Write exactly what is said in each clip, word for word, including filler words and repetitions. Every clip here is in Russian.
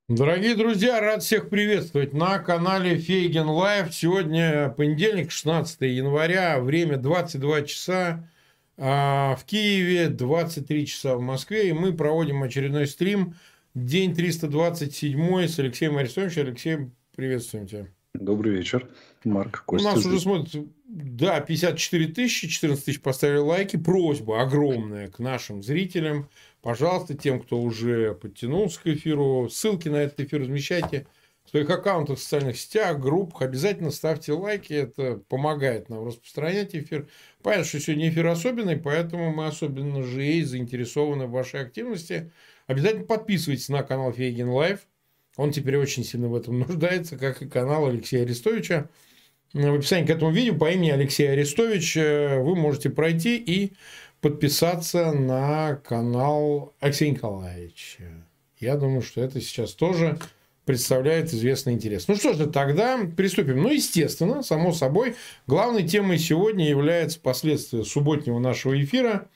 Дорогие друзья, рад всех приветствовать на канале Фейген Лайв. Сегодня понедельник, шестнадцатое января, время двадцать два часа а, в Киеве, двадцать три часа в Москве. И мы проводим очередной стрим, день триста двадцать семь с Алексеем Арестовичем. Алексей, приветствуем тебя. Добрый вечер, Марк, У Костя. нас здесь. уже смотрят, да, пятьдесят четыре тысячи, четырнадцать тысяч поставили лайки. Просьба огромная к нашим зрителям. Пожалуйста, тем, кто уже подтянулся к эфиру, ссылки на этот эфир размещайте в своих аккаунтах в социальных сетях, группах. Обязательно ставьте лайки, это помогает нам распространять эфир. Понятно, что сегодня эфир особенный, поэтому мы особенно же и заинтересованы в вашей активности. Обязательно подписывайтесь на канал Фейген Лайв. Он теперь очень сильно в этом нуждается, как и канал Алексея Арестовича. В описании к этому видео по имени Алексей Арестович вы можете пройти и подписаться на канал Алексея Николаевича. Я думаю, что это сейчас тоже представляет известный интерес. Ну что же, тогда приступим. Ну, естественно, само собой, главной темой сегодня является последствия субботнего нашего эфира,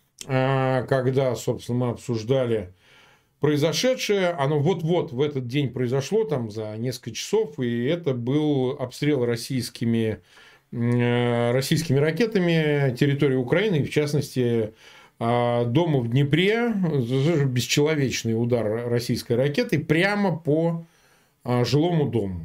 когда, собственно, мы обсуждали произошедшее. Оно вот-вот в этот день произошло, там за несколько часов, и это был обстрел российскими российскими ракетами территории Украины, в частности, дома в Днепре, бесчеловечный удар российской ракеты прямо по жилому дому.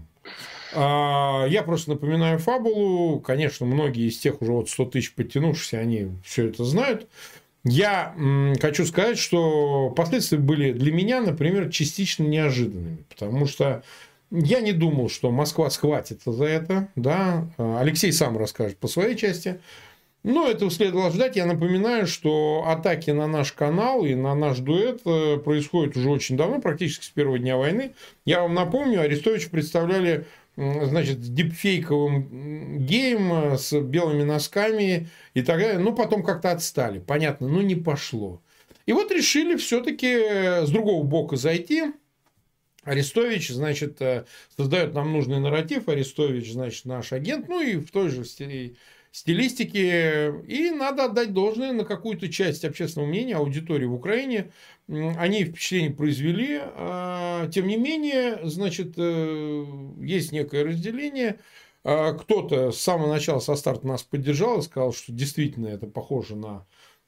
Я просто напоминаю фабулу. Конечно, многие из тех уже вот сто тысяч подтянувшихся, они все это знают. Я хочу сказать, что последствия были для меня, например, частично неожиданными, потому что я не думал, что Москва схватится за это. Да? Алексей сам расскажет по своей части. Но этого следовало ждать. Я напоминаю, что атаки на наш канал и на наш дуэт происходят уже очень давно, практически с первого дня войны. Я вам напомню, Арестовича представляли, значит, с дипфейковым геем, с белыми носками и так далее. Но потом как-то отстали. Понятно, но не пошло. И вот решили все-таки с другого бока зайти. Арестович, значит, создает нам нужный нарратив. Арестович, значит, наш агент. Ну, и в той же стилистике. И надо отдать должное на какую-то часть общественного мнения, аудитории в Украине. Они впечатление произвели. Тем не менее, значит, есть некое разделение. Кто-то с самого начала, со старта нас поддержал и сказал, что действительно это похоже на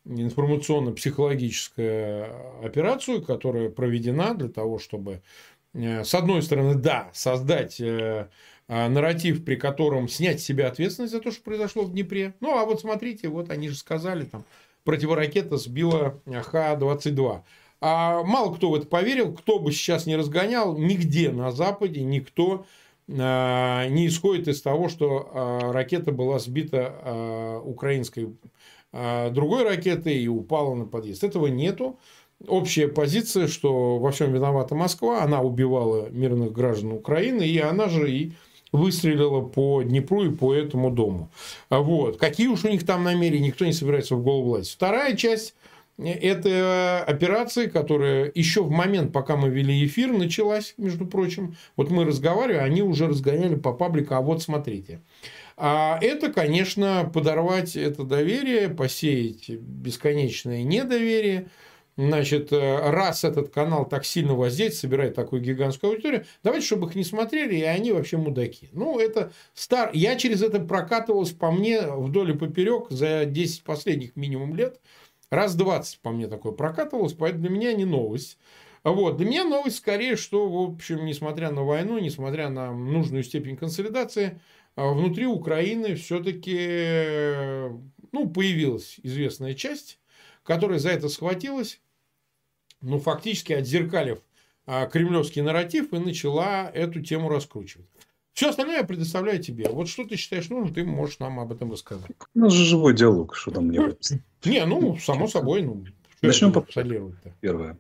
информационно-психологическую операцию, которая проведена для того, чтобы, с одной стороны, да, создать нарратив, при котором снять с себя ответственность за то, что произошло в Днепре. Ну, а вот смотрите, вот они же сказали, там, противоракета сбила Х двадцать два. А мало кто в это поверил, кто бы сейчас не разгонял, нигде на Западе никто не исходит из того, что ракета была сбита украинской другой ракетой и упала на подъезд. Этого нету. Общая позиция, что во всем виновата Москва, она убивала мирных граждан Украины, и она же и выстрелила по Днепру и по этому дому. Вот. Какие уж у них там намерения, никто не собирается в голову лазить. Вторая часть – это операция, которая еще в момент, пока мы вели эфир, началась, между прочим. Вот мы разговаривали, они уже разгоняли по паблику, а вот смотрите. А это, конечно, подорвать это доверие, посеять бесконечное недоверие. Значит, раз этот канал так сильно воздействует, собирает такую гигантскую аудиторию, давайте, чтобы их не смотрели, и они вообще мудаки. Ну, это стар... Я через это прокатывался по мне вдоль и поперек за десять последних минимум лет. Раз двадцать по мне такое прокатывалось, поэтому для меня не новость. Вот. Для меня новость скорее, что, в общем, несмотря на войну, несмотря на нужную степень консолидации, внутри Украины все-таки, ну, появилась известная часть, которая за это схватилась, ну, фактически отзеркалив кремлевский нарратив, и начала эту тему раскручивать. Все остальное я предоставляю тебе. Вот что ты считаешь нужным, ты можешь нам об этом рассказать. У нас же живой диалог, что там мне. Не, ну, само собой. Ну, начнем по Первое.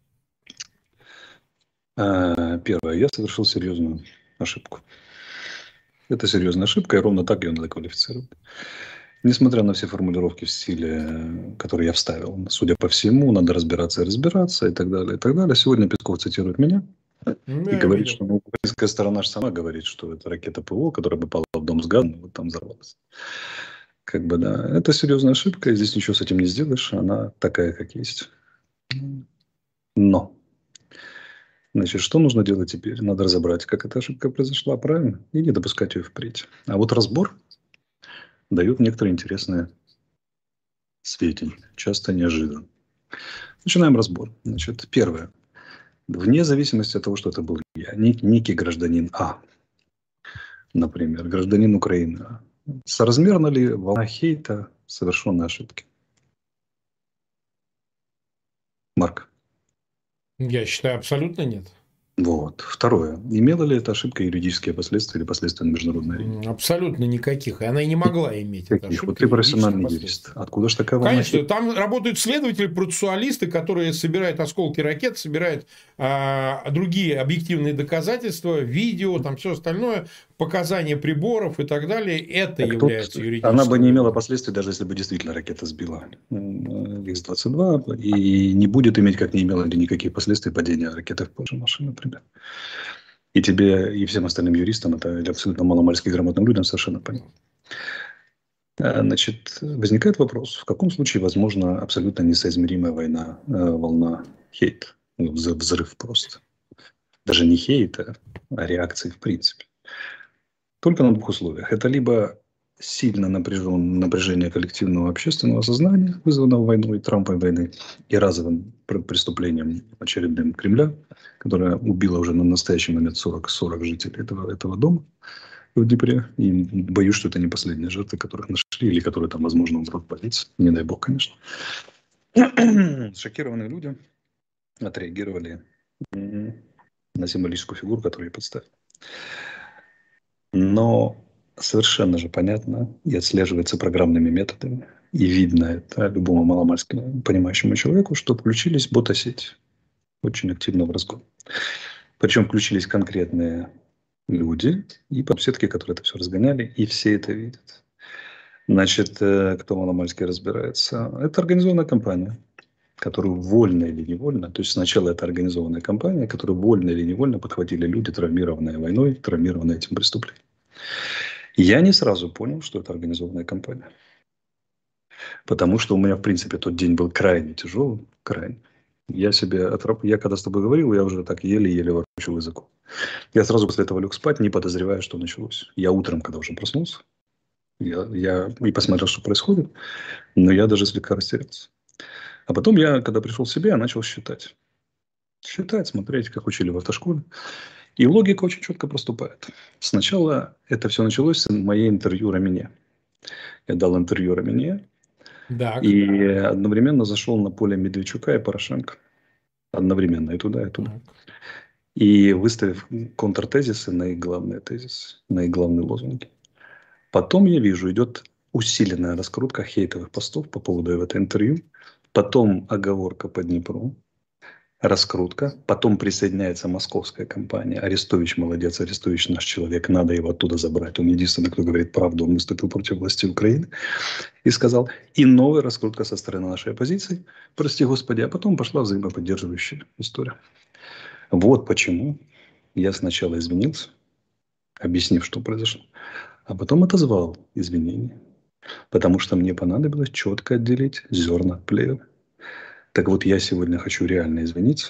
Первое. Я совершил серьезную ошибку. Это серьезная ошибка, и ровно так ее надо квалифицировать. Несмотря на все формулировки в стиле, которые я вставил, судя по всему, надо разбираться и разбираться, и так далее, и так далее. Сегодня Песков цитирует меня ну, и говорит, видел. что ну, украинская сторона же сама говорит, что это ракета ПВО, которая попала в дом с газом, вот там взорвалась. Как бы, да, это серьезная ошибка, и здесь ничего с этим не сделаешь, она такая, как есть. Но Значит, что нужно делать теперь? Надо разобрать, как эта ошибка произошла, правильно? И не допускать ее впредь. А вот разбор дает некоторые интересные сведения, часто неожиданно. Начинаем разбор. Значит, первое. Вне зависимости от того, что это был я, некий гражданин А, например, гражданин Украины А, соразмерна ли волна хейта совершенной ошибки? Марк. Я считаю, абсолютно нет. Вот. Второе. Имела ли эта ошибка юридические последствия или последствия на международной арене? Абсолютно никаких. И она и не могла иметь эта Каких? Вот ошибка ты юридических профессиональный юрист. последствий. Откуда же такая волна Конечно, хейта? там работают следователи, процессуалисты, которые собирают осколки ракет, собирают а, другие объективные доказательства, видео, там все остальное, показания приборов и так далее. Это Так тут является она бы юридическим не имела выводом. последствий, даже если бы действительно ракета сбила икс двадцать два, и не будет иметь, как не имела ли никаких последствий падения ракеты в Польше машины, например. И тебе, и всем остальным юристам, это или абсолютно маломальски грамотным людям совершенно понятно. Значит, возникает вопрос, в каком случае возможна абсолютно несоизмеримая война, волна хейта, взрыв просто. Даже не хейта, а реакции в принципе. Только на двух условиях. Это либо сильно напряжен, напряжение коллективного общественного сознания, вызванного войной, Трампом войны, и разовым преступлением очередным Кремля, которое убило уже на настоящий момент сорок, сорок жителей этого, этого дома в Днепре. И боюсь, что это не последние жертвы, которых нашли, или которые там, возможно, умрут полиции. Не дай бог, конечно. Шокированные люди отреагировали на символическую фигуру, которую я подставил. Но совершенно же понятно и отслеживается программными методами. И видно это любому маломальски понимающему человеку, что включились ботосети очень активно в разгон. Причем включились конкретные люди и сетки, которые это все разгоняли, и все это видят. Значит, кто маломальски разбирается, это организованная компания, которую вольно или невольно, то есть сначала это организованная компания, которую вольно или невольно подхватили люди, травмированные войной, травмированные этим преступлением. Я не сразу понял, что это организованная компания. Потому что у меня, в принципе, тот день был крайне тяжелым, крайне. Я себе, отраб... я когда с тобой говорил, я уже так еле-еле ворочил языком. Я сразу после этого лег спать, не подозревая, что началось. Я утром, когда уже проснулся, я, я и посмотрел, что происходит, но я даже слегка растерялся. А потом я, когда пришел в себя, я начал считать. Считать, смотреть, как учили в автошколе. И логика очень четко проступает. Сначала это все началось с моей интервью Рамине. Я дал интервью Рамине. Так. И одновременно зашел на поле Медведчука и Порошенко. Одновременно и туда, и туда. Так. И выставив контртезисы на их главные тезисы, на их главные лозунги. Потом я вижу, идет усиленная раскрутка хейтовых постов по поводу этого интервью. Потом оговорка по Днепру. Раскрутка. Потом присоединяется московская компания. Арестович молодец, Арестович наш человек, надо его оттуда забрать. Он единственный, кто говорит правду, он выступил против власти Украины. И сказал, и новая раскрутка со стороны нашей оппозиции, прости господи, а потом пошла взаимоподдерживающая история. Вот почему я сначала извинился, объяснив, что произошло, а потом отозвал извинения. Потому что мне понадобилось четко отделить зерна от плевел. Так вот, я сегодня хочу реально извиниться,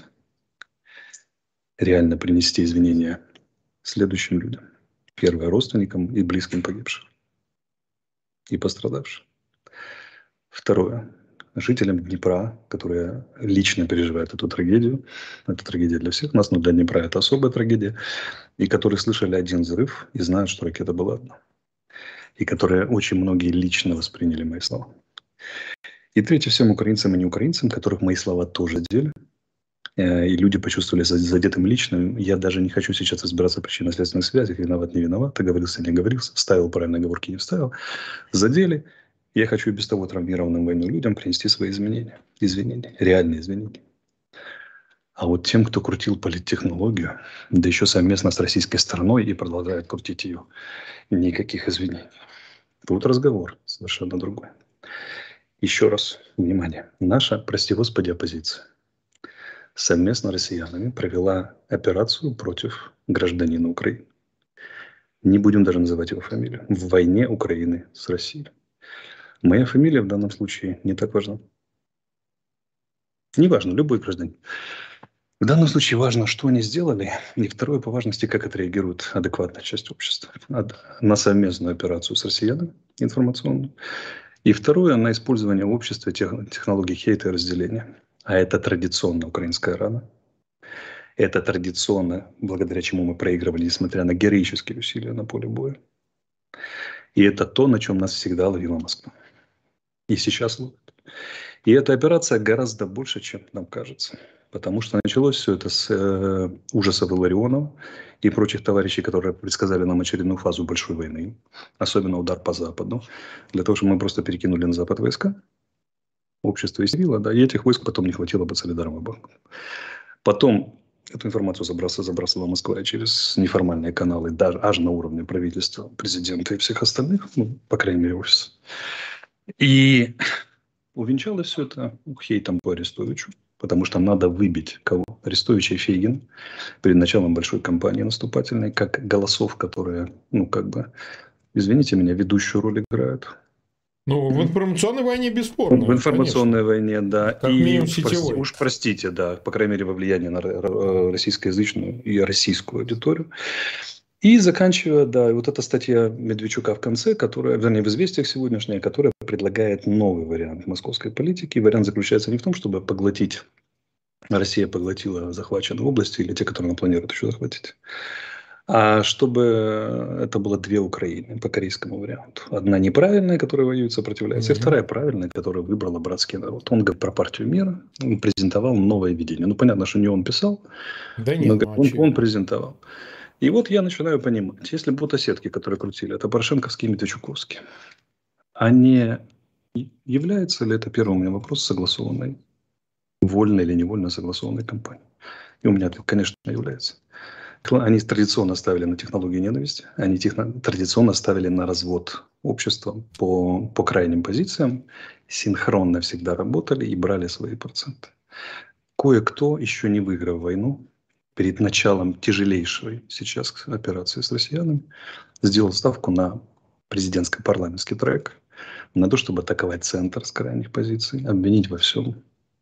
реально принести извинения следующим людям. Первое, родственникам и близким погибших и пострадавшим. Второе, жителям Днепра, которые лично переживают эту трагедию. Это трагедия для всех нас, но для Днепра это особая трагедия. И которые слышали один взрыв и знают, что ракета была одна. И которые очень многие лично восприняли мои слова. И третье, всем украинцам и не украинцам, которых мои слова тоже задели. И люди почувствовали задетым лично. Я даже не хочу сейчас разбираться в причинно-следственных связях. Виноват, не виноват, оговорился, не оговорился, вставил правильные оговорки, не вставил. Задели. Я хочу и без того травмированным войной людям принести свои изменения. Извинения. Реальные изменения. А вот тем, кто крутил политтехнологию, да еще совместно с российской стороной и продолжает крутить ее, никаких извинений. Тут разговор совершенно другой. Еще раз, внимание. Наша, прости господи, оппозиция совместно с россиянами провела операцию против гражданина Украины. Не будем даже называть его фамилию. В войне Украины с Россией. Моя фамилия в данном случае не так важна. Неважно, любой гражданин. В данном случае важно, что они сделали, и второе по важности, как отреагирует адекватная часть общества на совместную операцию с россиянами информационную. И второе, на использование в обществе тех, технологий хейта и разделения. А это традиционно украинская рана. Это традиционно, благодаря чему мы проигрывали, несмотря на героические усилия на поле боя. И это то, на чем нас всегда ловила Москва. И сейчас ловит. И эта операция гораздо больше, чем нам кажется. Потому что началось все это с э, ужасов Илларионова и прочих товарищей, которые предсказали нам очередную фазу большой войны. Особенно удар по Западу. Для того, чтобы мы просто перекинули на Запад войска. Общество истерило, да, и этих войск потом не хватило бы Солидарному банку. Потом эту информацию забрасывала, забрасывала Москва через неформальные каналы, даже аж на уровне правительства, президента и всех остальных, ну, по крайней мере, офиса. И увенчалось все это хейтом по Арестовичу, потому что надо выбить кого? Арестовича и Фейгин перед началом большой кампании наступательной, как голосов, которые, ну, как бы, извините меня, ведущую роль играют. Ну, в информационной войне бесспорно. В информационной конечно. войне, да. Как и минимум уж, сетевой. уж простите, да, по крайней мере, во влияние на российскоязычную и российскую аудиторию. И заканчивая, да, и вот эта статья Медведчука в конце, которая, вернее, в «Известиях» сегодняшняя, которая предлагает новый вариант московской политики. И вариант заключается не в том, чтобы поглотить, Россия поглотила захваченные области или те, которые она планирует еще захватить, а чтобы это было две Украины по корейскому варианту. Одна неправильная, которая воюет, сопротивляется, mm-hmm. и вторая правильная, которая выбрала братский народ. Он говорит про партию мира, он презентовал новое видение. Ну, понятно, что не он писал, да нет, но он, он презентовал. И вот я начинаю понимать, если ботосетки, которые крутили, это порошенковские и медведчуковские, а не является ли это, первый у меня вопрос, согласованной, вольно или невольно согласованной кампанией? И у меня ответ, конечно, является. Они традиционно ставили на технологию ненависти, они техно- традиционно ставили на развод общества по, по крайним позициям, синхронно всегда работали и брали свои проценты. Кое-кто, еще не выиграв войну, перед началом тяжелейшей сейчас операции с россиянами, сделал ставку на президентско-парламентский трек, на то, чтобы атаковать центр с крайних позиций, обвинить во всем,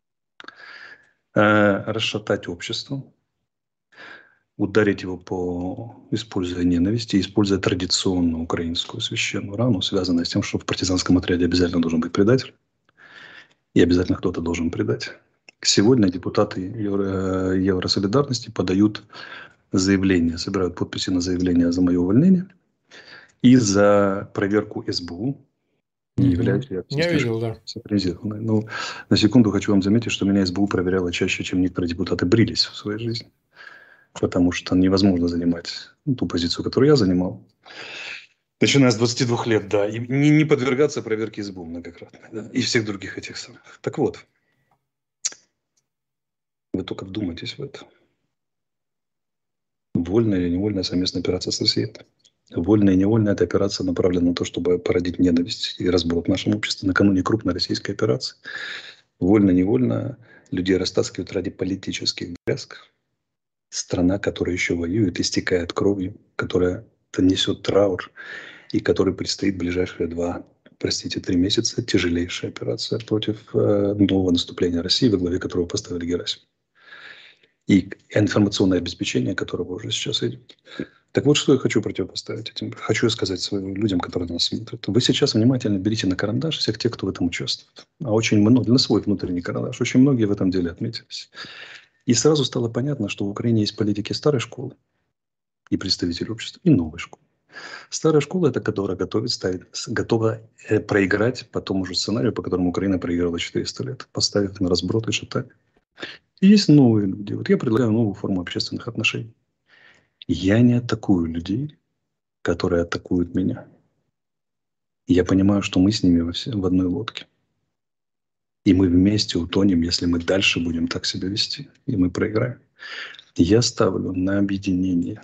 э, расшатать общество, ударить его по используя ненависть, используя традиционную украинскую священную рану, связанную с тем, что в партизанском отряде обязательно должен быть предатель, и обязательно кто-то должен предать. Сегодня депутаты Евро, Евросолидарности подают заявление, собирают подписи на заявление за мое увольнение и за проверку эс бэ у, не угу. являюсь ли я, я видел, да. синхронизированной. Но на секунду хочу вам заметить, что меня эс бэ у проверяла чаще, чем некоторые депутаты брились в своей жизни. Потому что невозможно занимать ту позицию, которую я занимал, начиная с двадцати двух лет, да, и не, не подвергаться проверке эс бэ у многократно, да, и всех других этих самых. Так вот, вы только вдумайтесь в это. Вольная или невольная совместная операция с Россией. Вольная и невольная эта операция направлена на то, чтобы породить ненависть и разброд в нашем обществе накануне крупной российской операции. Вольно-невольно людей растаскивают ради политических дрязг. Страна, которая еще воюет, истекает кровью, которая несет траур и которой предстоит в ближайшие два, простите, три месяца тяжелейшая операция против э, нового наступления России, во главе которого поставили Герасимова. И информационное обеспечение, которого уже сейчас идет. Так вот, что я хочу противопоставить этим. Хочу сказать своим людям, которые нас смотрят. Вы сейчас внимательно берите на карандаш всех тех, кто в этом участвует. А очень много, на свой внутренний карандаш. Очень многие в этом деле отметились. И сразу стало понятно, что в Украине есть политики старой школы и представители общества, и новой школы. Старая школа – это которая готовит, ставит, готова э, проиграть по тому же сценарию, по которому Украина проиграла четыреста лет, поставив на разброд и шатание. И есть новые люди. Вот я предлагаю новую форму общественных отношений. Я не атакую людей, которые атакуют меня. Я понимаю, что мы с ними во все, в одной лодке. И мы вместе утонем, если мы дальше будем так себя вести. И мы проиграем. Я ставлю на объединение.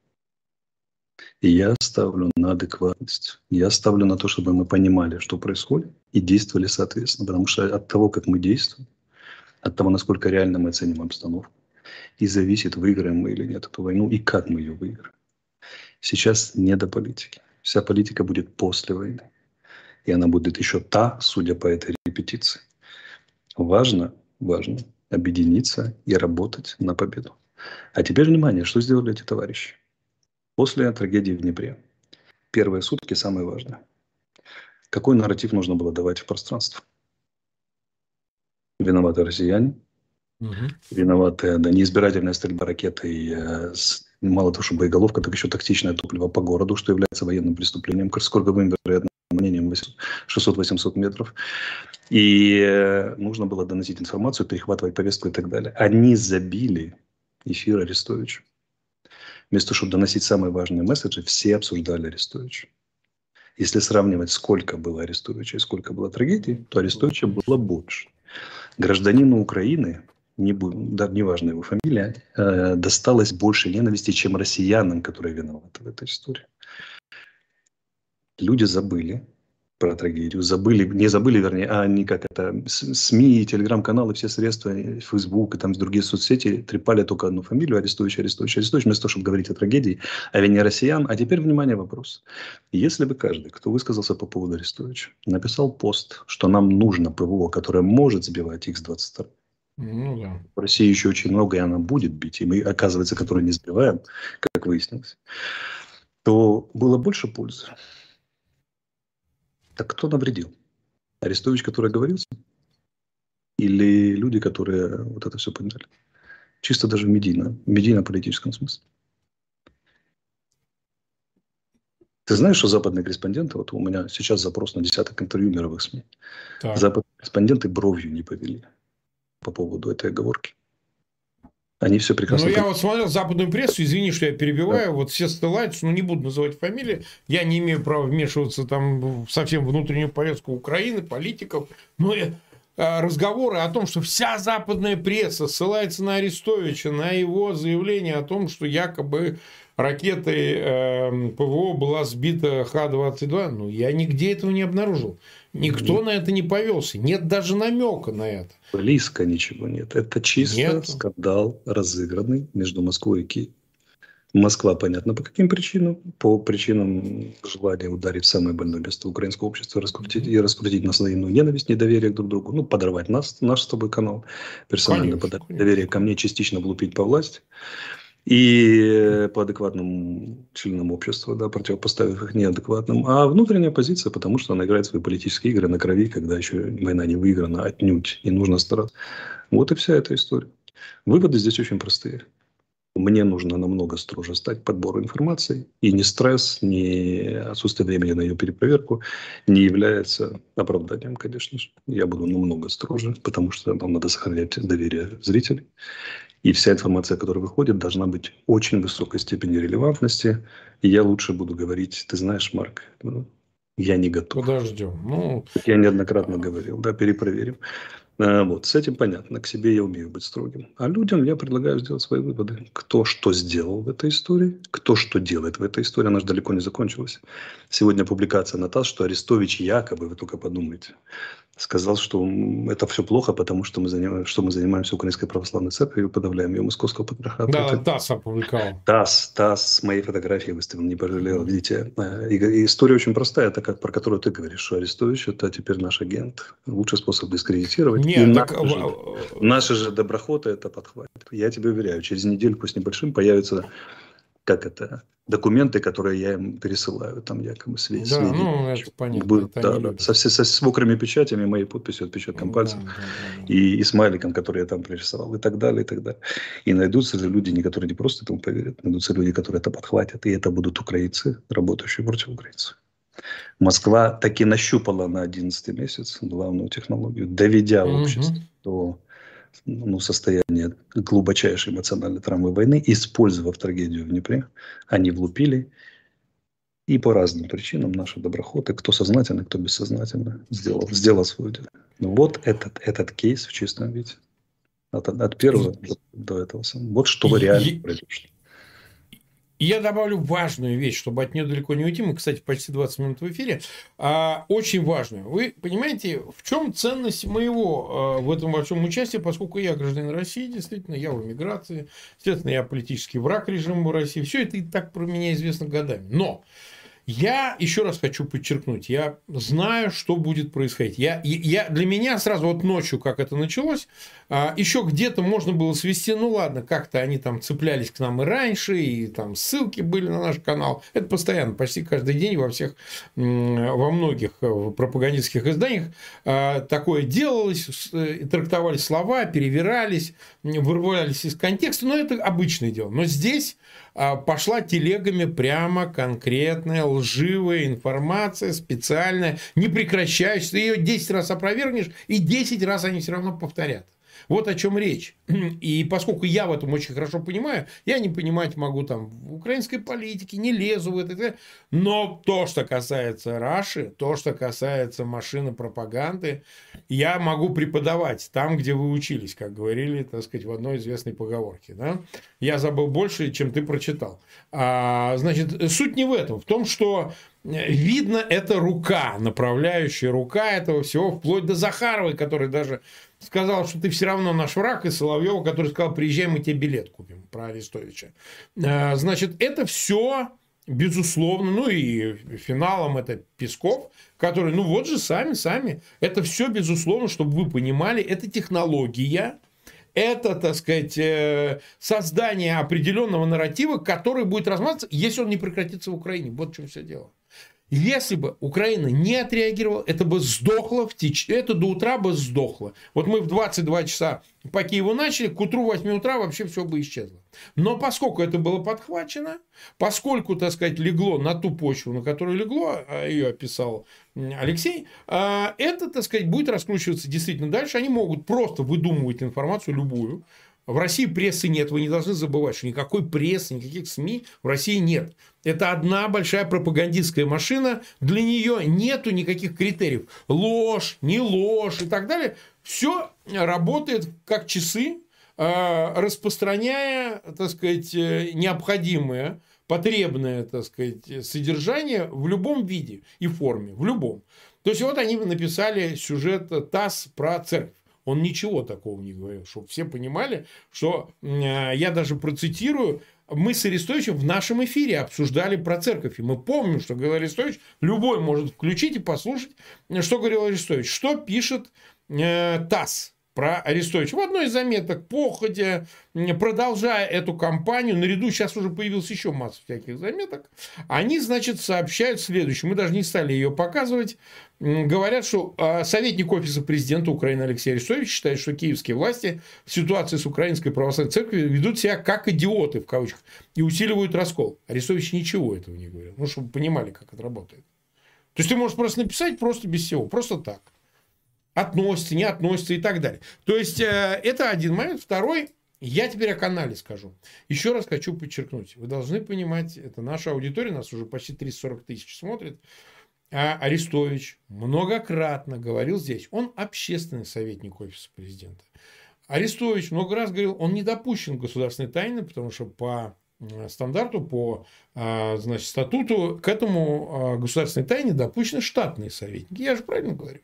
И я ставлю на адекватность. Я ставлю на то, чтобы мы понимали, что происходит, и действовали соответственно. Потому что от того, как мы действуем, от того, насколько реально мы оценим обстановку, и зависит, выиграем мы или нет эту войну, и как мы ее выиграем. Сейчас не до политики. Вся политика будет после войны. И она будет еще та, судя по этой репетиции. Важно, важно, объединиться и работать на победу. А теперь внимание, что сделали эти товарищи после трагедии в Днепре. Первые сутки самые важные. Какой нарратив нужно было давать в пространство? Виноваты россияне, Угу. виноваты, да, неизбирательная стрельба ракетой, э, с, мало того, что боеголовка, так еще токсичное топливо по городу, что является военным преступлением, с круговым вероятным мнением шестьсот-восемьсот метров. И э, нужно было доносить информацию, перехватывать повестку и так далее. Они забили эфир Арестовича. Вместо того, чтобы доносить самые важные месседжи, все обсуждали Арестовича. Если сравнивать, сколько было Арестовича и сколько было трагедий, то Арестовича было больше. Гражданину Украины, не, да, неважно его фамилия, э, досталось больше ненависти, чем россиянам, которые виноваты в этой истории. Люди забыли про трагедию, забыли, не забыли, вернее, а они как это, СМИ, телеграм-каналы, все средства, Фейсбук и там другие соцсети трепали только одну фамилию, Арестович, Арестович, Арестович, вместо того, чтобы говорить о трагедии, о вине россиян. А теперь, внимание, вопрос. Если бы каждый, кто высказался по поводу Арестовича, написал пост, что нам нужно ПВО, которое может сбивать икс двадцать два, Ну да. в России еще очень много, и она будет бить, и мы, оказывается, которые не сбиваем, как выяснилось, то было больше пользы. Так кто навредил? Арестович, который оговорился? Или люди, которые вот это все поняли? Чисто даже в медийно, в медийно-политическом смысле. Ты знаешь, что западные корреспонденты, вот у меня сейчас запрос на десяток интервью мировых СМИ, Так. западные корреспонденты бровью не повели по поводу этой оговорки. Они все прекрасно... Ну, я вот смотрел западную прессу, извини, что я перебиваю, да. Вот все ссылаются, ну, не буду называть фамилии, я не имею права вмешиваться там совсем в внутреннюю повестку Украины, политиков, но разговоры о том, что вся западная пресса ссылается на Арестовича, на его заявление о том, что якобы ракетой э, ПВО была сбита Х двадцать два, ну, я нигде этого не обнаружил. Никто mm-hmm. на это не повелся. Нет даже намека на это. Близко ничего нет. Это чисто нет. Скандал, разыгранный между Москвой и Киевом. Москва, понятно, по каким причинам. По причинам желания ударить в самое больное место украинского общества, раскрутить, и раскрутить нас взаимную ненависть, недоверие друг к другу. Ну, подорвать нас, наш с тобой канал. Персонально подорвать доверие ко мне, частично влупить по власти. И по адекватным членам общества, да, противопоставив их неадекватным. А внутренняя позиция, потому что она играет свои политические игры на крови, когда еще война не выиграна отнюдь, и нужно стараться. Вот и вся эта история. Выводы здесь очень простые. Мне нужно намного строже стать подбору информации, и ни стресс, ни отсутствие времени на ее перепроверку не является оправданием, конечно же. Я буду намного строже, потому что нам надо сохранять доверие зрителей. И вся информация, которая выходит, должна быть очень высокой степени релевантности. И я лучше буду говорить, ты знаешь, Марк, я не готов. Подождем. Ну... Я неоднократно говорил, да, перепроверим. А, вот, с этим понятно. К себе я умею быть строгим. А людям я предлагаю сделать свои выводы. Кто что сделал в этой истории, кто что делает в этой истории. Она же далеко не закончилась. Сегодня публикация на ТАСС, что Арестович якобы, вы только подумайте, сказал, что это все плохо, потому что мы, занимаем, что мы занимаемся Украинской Православной Церковью, подавляем ее Московского патриархата. Да, это... ТАСС опубликовал. ТАСС, ТАСС с моей фотографией выставил, не пожалел. Видите, и, и история очень простая, это как про которую ты говоришь, что Арестович это теперь наш агент. Лучший способ дискредитировать. Нет, и так... наши, же, наши же доброхоты это подхватят. Я тебе уверяю, через недельку с небольшим появятся, как это, документы, которые я им пересылаю, там якобы сведения. Да, ну, это понятно. Будут, это да, да, со, со, с мокрыми печатями, моей подписью, отпечатком пальцев, да, да, да, да. И, и смайликом, который я там пририсовал, и так далее, и так далее. И найдутся же люди, которые не просто этому поверят, найдутся люди, которые это подхватят, и это будут украинцы, работающие против украинцев. Москва таки нащупала на одиннадцатый месяц главную технологию, доведя угу. общество до ну, состояния глубочайшей эмоциональной травмы войны, использовав трагедию в Днепре, они влупили. И по разным причинам наши доброхоты, кто сознательно, кто бессознательно, сделал, сделал свое дело. Вот этот, этот кейс в чистом виде. От, от первого и, до, до этого. Вот что и, реально произошло. Я добавлю важную вещь, чтобы от нее далеко не уйти. Мы, кстати, почти двадцать минут в эфире. А, очень важную. Вы понимаете, в чем ценность моего а, в этом большом участии, поскольку я гражданин России, действительно, я в эмиграции, естественно, я политический враг режима России. Все это и так про меня известно годами. Но Я еще раз хочу подчеркнуть, я знаю, что будет происходить. Я, я, для меня сразу вот ночью, как это началось, еще где-то можно было свести, ну ладно, как-то они там цеплялись к нам и раньше, и там ссылки были на наш канал. Это постоянно, почти каждый день во всех, во многих пропагандистских изданиях такое делалось, трактовались слова, перевирались, вырвались из контекста, но это обычное дело. Но здесь пошла телегами прямо конкретная лживая информация, специальная, не прекращающаяся. Ты ее десять раз опровергнешь, и десять раз они все равно повторят. Вот о чем речь. И поскольку я в этом очень хорошо понимаю, я не понимать могу там в украинской политике, не лезу в это. Но то, что касается Раши, то, что касается машины пропаганды, я могу преподавать там, где вы учились, как говорили, так сказать, в одной известной поговорке. Да? Я забыл больше, чем ты прочитал. А, значит, суть не в этом. В том, что видно, это рука, направляющая рука этого всего, вплоть до Захаровой, который даже сказал, что ты все равно наш враг, и Соловьева, который сказал, приезжай, мы тебе билет купим, про Арестовича. Значит, это все, безусловно, ну и финалом это Песков, который, ну вот же сами, сами, это все, безусловно, чтобы вы понимали, это технология, это, так сказать, создание определенного нарратива, который будет размазываться, если он не прекратится в Украине. Вот в чем все дело. Если бы Украина не отреагировала, это бы сдохло в течение, это до утра бы сдохло. Вот мы в двадцать два часа по Киеву начали, к утру восьми утра вообще все бы исчезло. Но поскольку это было подхвачено, поскольку, так сказать, легло на ту почву, на которую легло, ее описал Алексей, это, так сказать, будет раскручиваться действительно дальше. Они могут просто выдумывать информацию любую. В России прессы нет, вы не должны забывать, что никакой прессы, никаких СМИ в России нет. Это одна большая пропагандистская машина, для нее нету никаких критериев. Ложь, не ложь и так далее. Все работает как часы, распространяя, так сказать, необходимое, потребное, так сказать, содержание в любом виде и форме, в любом. То есть, вот они написали сюжет ТАСС про церковь. Он ничего такого не говорил, чтобы все понимали, что я даже процитирую, мы с Арестовичем в нашем эфире обсуждали про церковь. И мы помним, что говорил Арестович, любой может включить и послушать, что говорил Арестович. Что пишет ТАСС про Арестовича. В одной из заметок, походя, продолжая эту кампанию, наряду сейчас уже появилась еще масса всяких заметок, они, значит, сообщают следующее. Мы даже не стали ее показывать. Говорят, что советник офиса президента Украины Алексей Арестович считает, что киевские власти в ситуации с Украинской православной церковью ведут себя как идиоты, в кавычках, и усиливают раскол. Арестович ничего этого не говорил. Ну, чтобы вы понимали, как это работает. То есть, ты можешь просто написать просто без всего, просто так. Относится, не относится и так далее. То есть, это один момент. Второй, я теперь о канале скажу. Еще раз хочу подчеркнуть. Вы должны понимать, это наша аудитория, нас уже почти триста сорок тысяч смотрит. А Арестович многократно говорил здесь, он общественный советник офиса президента. Арестович много раз говорил, он не допущен к государственной тайне, потому что по стандарту, по, значит, статуту к этому государственной тайне допущены штатные советники. Я же правильно говорю?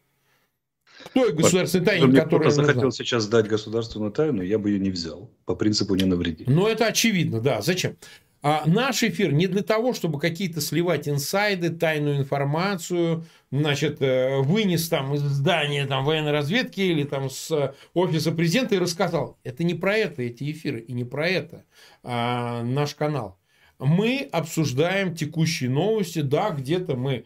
К той государственной тайне, Мне которая кто-то захотел нужна. сейчас сдать государственную тайну, я бы ее не взял. По принципу не навреди. Ну, это очевидно, да. Зачем? А наш эфир не для того, чтобы какие-то сливать инсайды, тайную информацию, значит, вынес там из здания там, военной разведки или там с офиса президента и рассказал. Это не про это эти эфиры и не про это а, наш канал. Мы обсуждаем текущие новости, да, где-то мы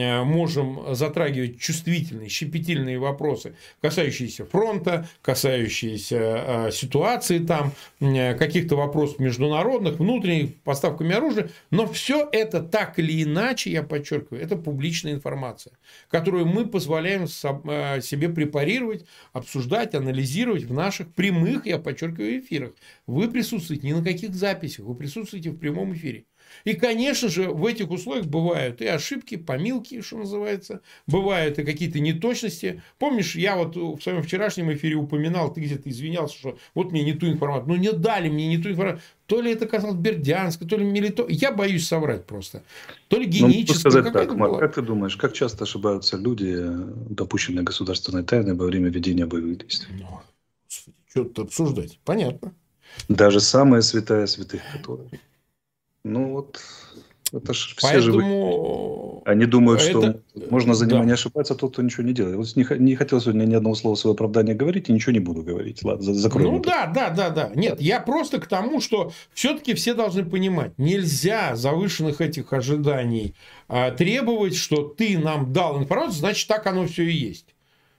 можем затрагивать чувствительные, щепетильные вопросы, касающиеся фронта, касающиеся ситуации там, каких-то вопросов международных, внутренних, поставками оружия, но все это так или иначе, я подчеркиваю, это публичная информация, которую мы позволяем себе препарировать, обсуждать, анализировать в наших прямых, я подчеркиваю, эфирах. Вы присутствуете не на каких записях, вы присутствуете в прямом эфире. И, конечно же, в этих условиях бывают и ошибки, помилки, что называется, бывают и какие-то неточности. Помнишь, я вот в своем вчерашнем эфире упоминал, ты где-то извинялся, что вот мне не ту информацию. Ну, не дали мне не ту информацию. То ли это касалось Бердянска, то ли Мелито. Я боюсь соврать просто. То ли геническое. Ну, сказать так, Марк, как ты думаешь, как часто ошибаются люди, допущенные государственной тайной во время ведения боевых действий? Ну, что-то обсуждать. Понятно. Даже самая святая святых, которая... Ну вот. Это ж все Поэтому... живые. Они думают, что это... можно за него да. не ошибаться, тот, кто ничего не делает. Вот не, не хотел сегодня ни одного слова своего оправдания говорить, и ничего не буду говорить. Ладно, закроем. Ну это. да, да, да, да. Нет, я просто к тому, что все-таки все должны понимать, нельзя завышенных этих ожиданий а, требовать, что ты нам дал информацию, значит, так оно все и есть.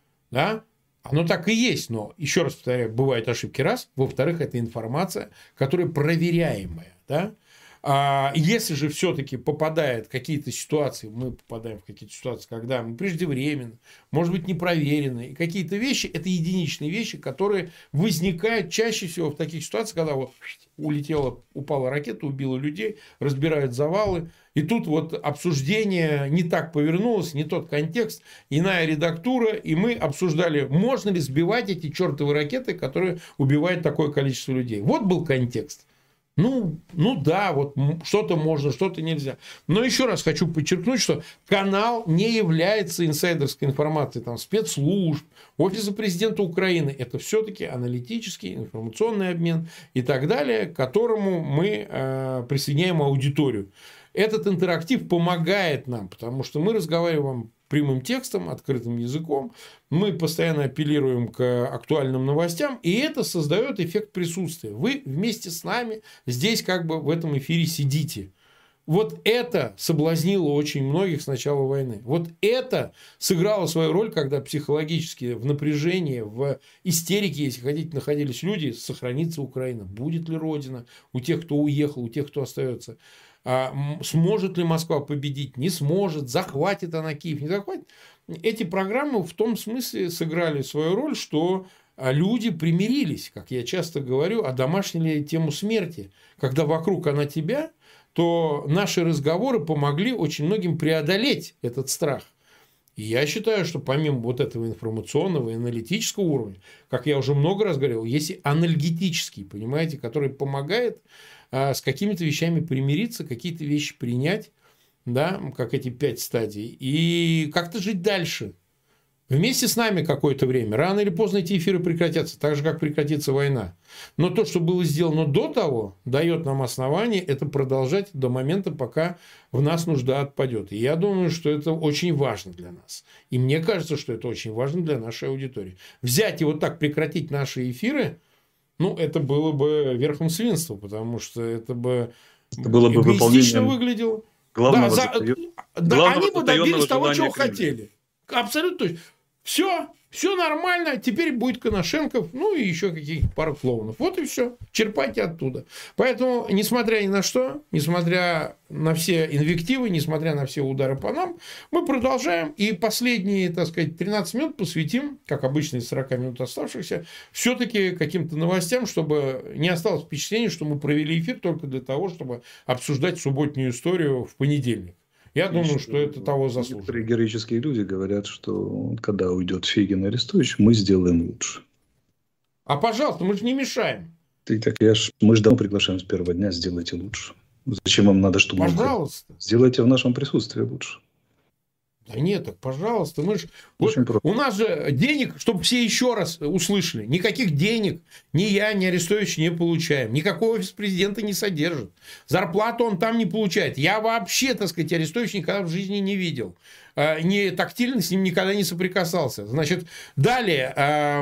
Да? Оно так и есть, но, еще раз повторяю, бывают ошибки, раз. Во-вторых, это информация, которая проверяемая. Да? А если же все-таки попадает в какие-то ситуации, мы попадаем в какие-то ситуации, когда мы преждевременно, может быть, непроверенные, какие-то вещи, это единичные вещи, которые возникают чаще всего в таких ситуациях, когда вот улетела, упала ракета, убила людей, разбирают завалы, и тут вот обсуждение не так повернулось, не тот контекст, иная редактура, и мы обсуждали, можно ли сбивать эти чертовы ракеты, которые убивают такое количество людей. Вот был контекст. Ну, ну да, вот что-то можно, что-то нельзя. Но еще раз хочу подчеркнуть, что канал не является инсайдерской информацией там, спецслужб, офиса президента Украины. Это все-таки аналитический, информационный обмен и так далее, к которому мы э, присоединяем аудиторию. Этот интерактив помогает нам, потому что мы разговариваем прямым текстом, открытым языком, мы постоянно апеллируем к актуальным новостям, и это создает эффект присутствия. Вы вместе с нами здесь как бы в этом эфире сидите. Вот это соблазнило очень многих с начала войны. Вот это сыграло свою роль, когда психологически в напряжении, в истерике, если хотите, находились люди, сохранится Украина. Будет ли Родина у тех, кто уехал, у тех, кто остается. А сможет ли Москва победить? Не сможет. Захватит она Киев? Не захватит? Эти программы в том смысле сыграли свою роль, что люди примирились, как я часто говорю, одомашнили тему смерти. Когда вокруг она тебя, то наши разговоры помогли очень многим преодолеть этот страх. И я считаю, что помимо вот этого информационного и аналитического уровня, как я уже много раз говорил, есть и анальгетический, понимаете, который помогает а, с какими-то вещами примириться, какие-то вещи принять, да, как эти пять стадий, и как-то жить дальше. Вместе с нами какое-то время. Рано или поздно эти эфиры прекратятся, так же, как прекратится война. Но то, что было сделано до того, дает нам основание это продолжать до момента, пока в нас нужда отпадет. И я думаю, что это очень важно для нас. И мне кажется, что это очень важно для нашей аудитории. Взять и вот так прекратить наши эфиры, ну, это было бы верхом свинства, потому что это бы, это было бы эгоистично выглядело. Главного да, за... затаю... да, главного они бы добились того, чего Кремля. хотели. Абсолютно точно. Все, все нормально, теперь будет Коношенков, ну и еще каких-то пару клоунов. Вот и все. Черпайте оттуда. Поэтому, несмотря ни на что, несмотря на все инвективы, несмотря на все удары по нам, мы продолжаем. И последние, так сказать, тринадцать минут посвятим, как обычно из сорока минут оставшихся, все-таки каким-то новостям, чтобы не осталось впечатления, что мы провели эфир только для того, чтобы обсуждать субботнюю историю в понедельник. Я думаю, что, что это того заслуживает. Некоторые героические люди говорят, что когда уйдет Фегин и Арестович, мы сделаем лучше. А пожалуйста, мы же не мешаем. Ты так, я ж, мы же давно приглашаем с первого дня, сделайте лучше. Зачем вам надо, чтобы... Пожалуйста. Сделайте в нашем присутствии лучше. Да нет, так пожалуйста, мы ж... вот у нас же денег, чтобы все еще раз услышали, никаких денег ни я, ни Арестович не получаем. Никакой офис президента не содержит. Зарплату он там не получает. Я вообще, так сказать, Арестович никогда в жизни не видел. Не тактильно с ним никогда не соприкасался. Значит, далее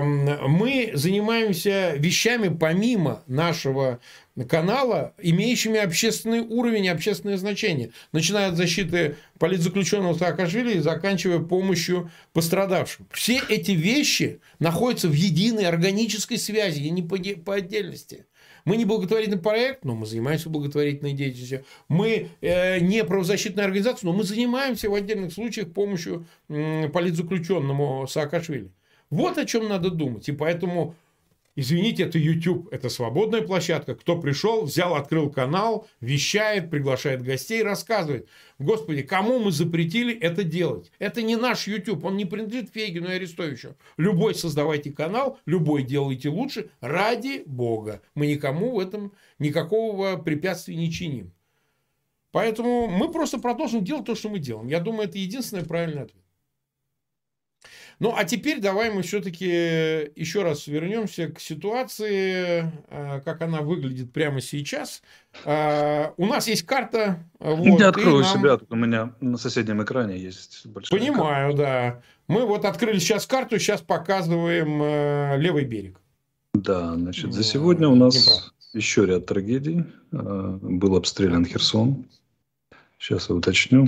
мы занимаемся вещами помимо нашего канала, имеющими общественный уровень и общественное значение. Начиная от защиты политзаключенного Саакашвили и заканчивая помощью пострадавшим. Все эти вещи находятся в единой органической связи, и не по, по отдельности. Мы не благотворительный проект, но мы занимаемся благотворительной деятельностью. Мы э, не правозащитная организация, но мы занимаемся в отдельных случаях помощью э, политзаключенному Саакашвили. Вот о чем надо думать. И поэтому, извините, это YouTube, это свободная площадка. Кто пришел, взял, открыл канал, вещает, приглашает гостей, рассказывает. Господи, кому мы запретили это делать? Это не наш YouTube, он не принадлежит Фейгину и Арестовичу. Любой создавайте канал, любой делайте лучше, ради Бога. Мы никому в этом никакого препятствия не чиним. Поэтому мы просто продолжим делать то, что мы делаем. Я думаю, это единственный правильный ответ. Ну, а теперь давай мы все-таки еще раз вернемся к ситуации, как она выглядит прямо сейчас. У нас есть карта, Я вот, и открою себя, нам... тут у меня на соседнем экране есть большая карта. Понимаю, да. Мы вот открыли сейчас карту, сейчас показываем э, левый берег. Да, значит, за сегодня у э, Днепра. нас еще ряд трагедий. Э, Был обстрелян Херсон. Сейчас я уточню.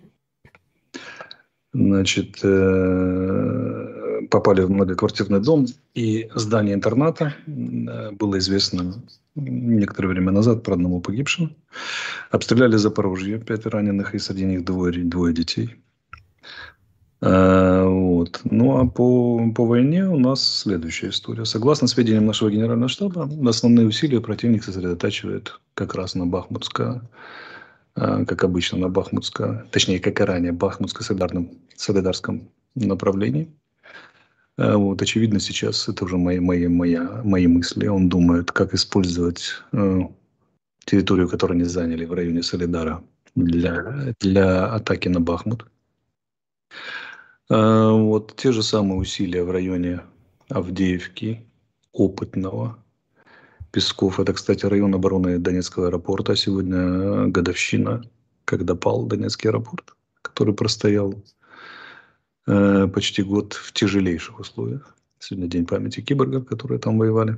Значит, э, попали в многоквартирный дом и здание интерната. Э, Было известно некоторое время назад про одного погибшего. Обстреляли Запорожье, пять раненых, и среди них двое, двое детей. Э, Вот. Ну, а по, по войне у нас следующая история. Согласно сведениям нашего генерального штаба, основные усилия противник сосредотачивает как раз на Бахмутско, э, как обычно, на Бахмутско, точнее, как и ранее, Бахмутско-Солидарном Солидарском направлении. Э, Вот, очевидно, сейчас это уже мои, мои, моя, мои мысли. Он думает, как использовать э, территорию, которую они заняли в районе Солидара для, для атаки на Бахмут. Э, Вот те же самые усилия в районе Авдеевки, Опытного, Песков. Это, кстати, район обороны Донецкого аэропорта. Сегодня э, годовщина, когда пал Донецкий аэропорт, который простоял э, почти год в тяжелейших условиях. Сегодня день памяти киборгов, которые там воевали.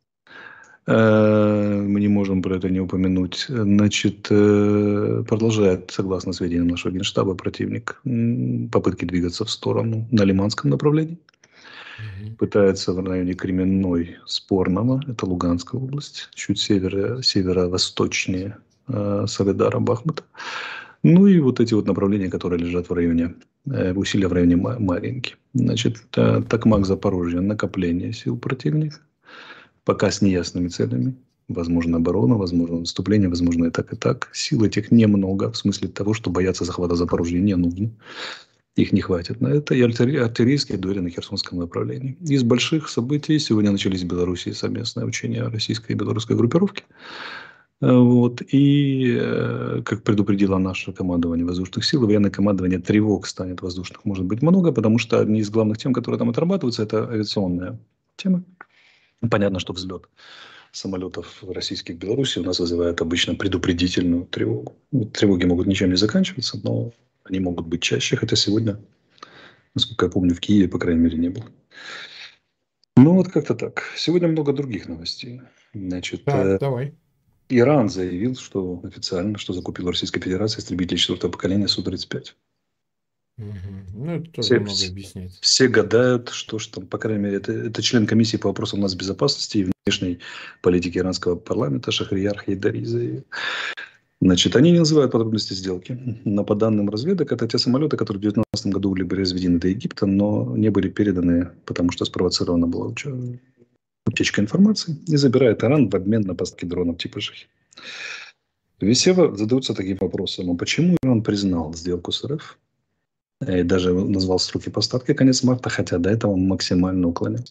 Э, Мы не можем про это не упомянуть. Значит, э, продолжает, согласно сведениям нашего генштаба, противник м, попытки двигаться в сторону на Лиманском направлении. Мгм. Пытается в районе Кременной, Спорного, это Луганская область, чуть северо, северо-восточнее э, Солидара, Бахмута. Ну и вот эти вот направления, которые лежат в районе, э, усилия в районе Ма- Марьинки. Значит, э, Токмак, Запорожье, накопление сил противника, пока с неясными целями. Возможно, оборона, возможно, наступление, возможно, и так, и так. Сил этих немного, в смысле того, что бояться захвата Запорожья не нужно. Их не хватит на это. И артиллер- артиллерийские дуэли на Херсонском направлении. Из больших событий сегодня начались в Беларуси совместное учение российской и белорусской группировки. Э, Вот. И, э, как предупредило наше командование воздушных сил, военное командование, тревог станет воздушных может быть много, потому что одни из главных тем, которые там отрабатываются, это авиационная тема. Понятно, что взлет самолетов российских в Беларуси у нас вызывает обычно предупредительную тревогу. Вот тревоги могут ничем не заканчиваться, но они могут быть чаще, хотя сегодня, насколько я помню, в Киеве, по крайней мере, не было. Ну, вот как-то так. Сегодня много других новостей. Значит, Так, э, давай. Иран заявил, что официально, что закупил Российская Федерация истребители четвертого поколения Су тридцать пять. Мгм. Ну, это тоже Все, много вс- объясняет. все гадают, что ж там, по крайней мере, это, это член комиссии по вопросам нацбезопасности и внешней политики иранского парламента Шахрияр Хайдари заявил. Значит, они не называют подробности сделки. Но по данным разведок, это те самолеты, которые в две тысячи девятнадцатом году были произведены до Египта, но не были переданы, потому что спровоцирована была учё- утечка информации, и забирает Иран в обмен на поставки дронов типа «Шахи». Весево задаются таким вопросом, а почему Иран признал сделку с РФ и даже назвал сроки поставки конец марта, хотя до этого максимально уклонялся.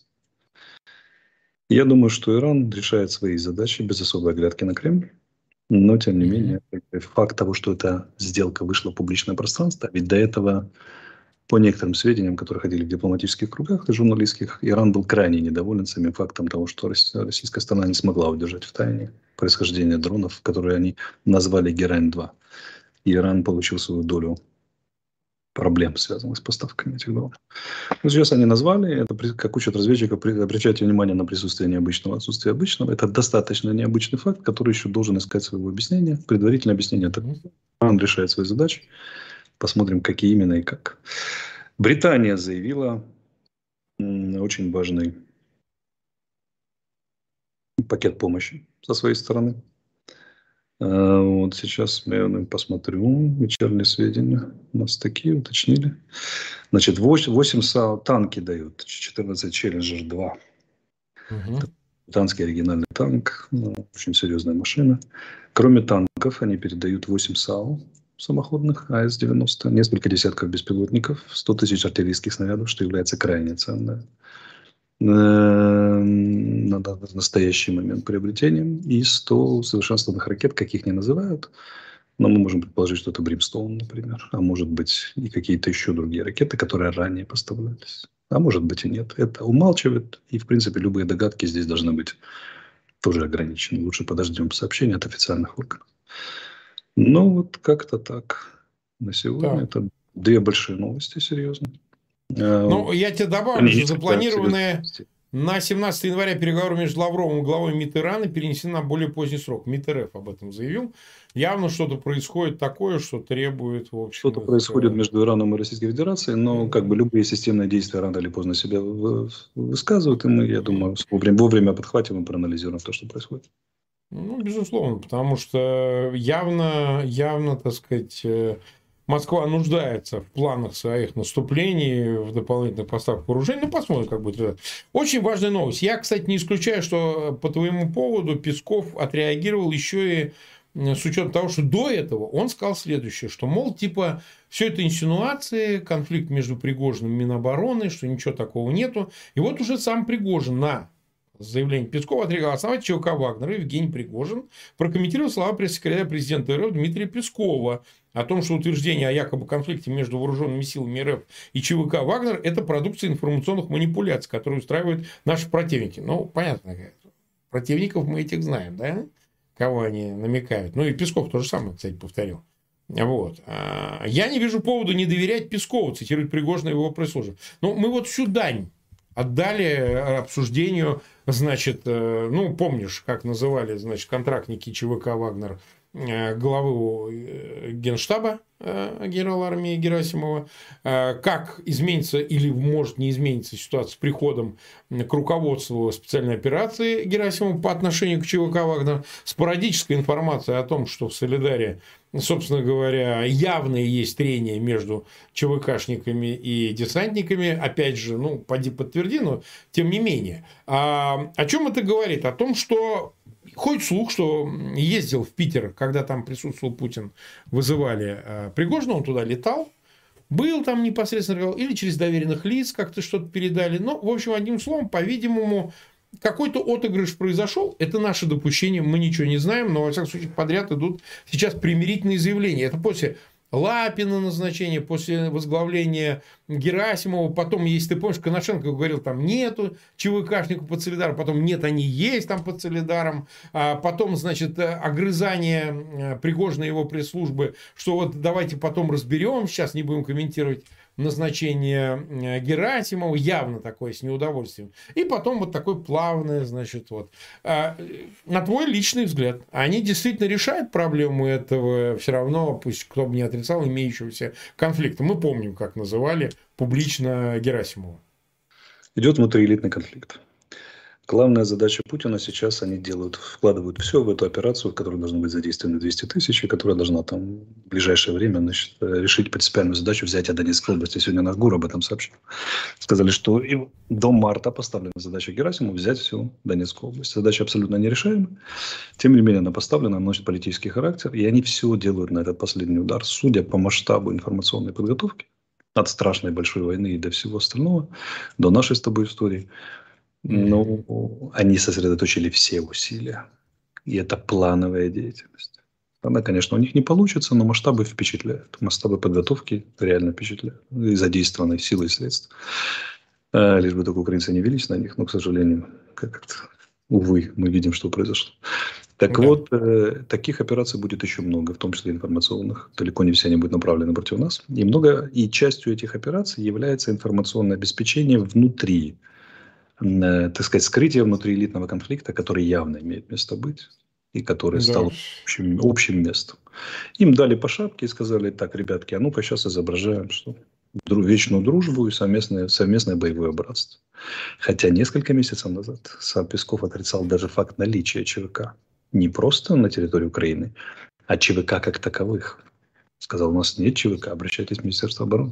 Я думаю, что Иран решает свои задачи без особой оглядки на Кремль. Но, тем не Мгм. менее, факт того, что эта сделка вышла в публичное пространство, ведь до этого, по некоторым сведениям, которые ходили в дипломатических кругах и журналистских, Иран был крайне недоволен самим фактом того, что российская сторона не смогла удержать в тайне происхождение дронов, которые они назвали «Герань-два». И Иран получил свою долю проблем, связанных с поставками этих дронов. Ну, сейчас они назвали, это, как учат разведчиков, обращайте внимание на присутствие необычного, отсутствие обычного. Это достаточно необычный факт, который еще должен искать своего объяснения. Предварительное объяснение такое. Мгм. Он решает свои задачи. Посмотрим, какие именно и как. Британия заявила м, очень важный пакет помощи со своей стороны. А, Вот сейчас я посмотрю вечерние сведения. У нас такие уточнили. Значит, восемь САУ танки дают. четырнадцать Челленджер два. Мгм. Британский оригинальный танк. Ну, очень серьезная машина. Кроме танков, они передают восемь САУ самоходных А С девяносто, несколько десятков беспилотников, сто тысяч артиллерийских снарядов, что является крайне ценным э, на дан- в настоящий момент приобретением, и сто усовершенствованных ракет, каких не называют, но мы можем предположить, что это Бримстоун, например, а может быть и какие-то еще другие ракеты, которые ранее поставлялись. А может быть и нет. Это умалчивает. И, в принципе, любые догадки здесь должны быть тоже ограничены. Лучше подождем сообщения от официальных органов. Ну, вот как-то так. На сегодня Так. это две большие новости, серьезно. Ну, я тебе добавлю, Они что несколько запланированные серьезных. на семнадцатое января переговоры между Лавровым и главой МИД Ирана перенесены на более поздний срок. МИД РФ об этом заявил. Явно что-то происходит такое, что требует, в общем, Что-то их... происходит между Ираном и Российской Федерацией, но как бы любые системные действия рано или поздно себя вы- высказывают, и мы, я думаю, вовремя, вовремя подхватим и проанализируем то, что происходит. Ну, безусловно, потому что явно, явно, так сказать, э, Москва нуждается в планах своих наступлений, в дополнительных поставках вооружений. Ну, посмотрим, как будет. Очень важная новость. Я, кстати, не исключаю, что по твоему поводу Песков отреагировал еще и с учетом того, что до этого он сказал следующее, что, мол, типа, все это инсинуации, конфликт между Пригожиным и Минобороны, что ничего такого нету. И вот уже сам Пригожин на заявление Пескова отреагировал. Основатель ЧВК Вагнера Евгений Пригожин прокомментировал слова пресс-секретаря президента РФ Дмитрия Пескова о том, что утверждение о якобы конфликте между вооруженными силами РФ и ЧВК Вагнер – это продукция информационных манипуляций, которые устраивают наши противники. Ну, понятно, противников мы этих знаем, да? Кого они намекают. Ну, и Песков то же самое, кстати, повторил. Вот. Я не вижу повода не доверять Пескову, цитирует Пригожина его пресс-служба. Но мы вот всю дань отдали обсуждению, значит, ну, помнишь, как называли, значит, контрактники ЧВК «Вагнер» главы Генштаба генерала армии Герасимова, как изменится или может не измениться ситуация с приходом к руководству специальной операции Герасимова по отношению к ЧВК «Вагнер», спорадическая информация о том, что в Солидаре, собственно говоря, явные есть трения между ЧВКшниками и десантниками, опять же, ну, поди подтверди, но тем не менее. А, о чем это говорит? О том, что ходит слух, что ездил в Питер, когда там присутствовал Путин, вызывали э, Пригожина, он туда летал, был там непосредственно, или через доверенных лиц как-то что-то передали. Ну, в общем, одним словом, по-видимому, какой-то отыгрыш произошел. Это наше допущение, мы ничего не знаем, но, во всяком случае, подряд идут сейчас примирительные заявления. Это после Лапина назначения, после возглавления Герасимова, потом, если ты помнишь, Коношенко говорил, там нету ЧВКшников под Солидаром, потом нет, они есть там под Солидаром, а потом, значит, огрызание Пригожина и его пресс-службы, что вот давайте потом разберем, сейчас не будем комментировать назначение Герасимова, явно такое с неудовольствием. И потом вот такое плавное, значит, вот. А, на твой личный взгляд, они действительно решают проблему этого все равно, пусть кто бы не отрицал, имеющегося конфликта. Мы помним, как называли публично Герасимова. Идет внутриэлитный конфликт. Главная задача Путина сейчас, они делают, вкладывают все в эту операцию, в которой должны быть задействованы двести тысяч, и которая должна там в ближайшее время, значит, решить принципиальную задачу взятия Донецкой области. Сегодня наш ГУР об этом сообщил. Сказали, что и до марта поставлена задача Герасимова взять всю Донецкую область. Задача абсолютно нерешаемая. Тем не менее, она поставлена, она носит политический характер, и они все делают на этот последний удар. Судя по масштабу информационной подготовки, от страшной большой войны и до всего остального, до нашей с тобой истории, ну, они сосредоточили все усилия. И это плановая деятельность. Она, конечно, у них не получится, но масштабы впечатляют. Масштабы подготовки реально впечатляют. И задействованной силы и средств. А, лишь бы только украинцы не велись на них. Но, к сожалению, как-то, увы, мы видим, что произошло. Так да. вот, э, таких операций будет еще много, в том числе информационных. Далеко не все они будут направлены против нас. И, много, и частью этих операций является информационное обеспечение внутри, так сказать, скрытие внутриэлитного конфликта, который явно имеет место быть и который да. стал общим, общим местом. Им дали по шапке и сказали: так, ребятки, а ну-ка сейчас изображаем, что вечную дружбу и совместное, совместное боевое братство. Хотя несколько месяцев назад сам Песков отрицал даже факт наличия ЧВК. Не просто на территории Украины, а ЧВК как таковых. Сказал: у нас нет ЧВК, обращайтесь в Министерство обороны.